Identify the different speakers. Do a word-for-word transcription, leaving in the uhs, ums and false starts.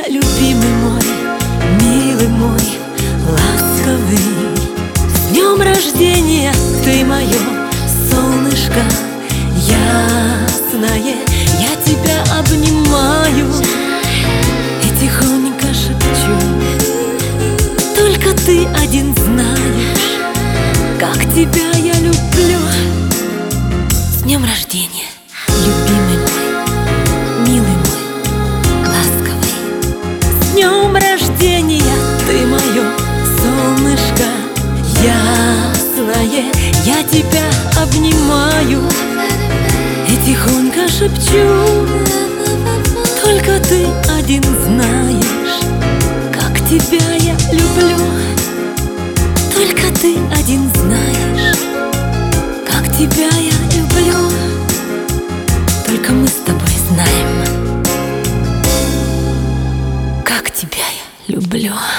Speaker 1: любимый мой, милый мой, ласковый. С днем рождения, ты мое солнышко ясное. Я тебя обнимаю и тихонько шепчу: только ты один знаешь, как тебя я люблю. С днем рождения, любимый мой, милый мой, ласковый. С днем рождения, ты мое солнышко ясное. Я тебя обнимаю и тихонько шепчу: только ты один знаешь, как тебя я люблю. Только ты один знаешь, как тебя я люблю. Только мы с тобой знаем, как тебя я люблю.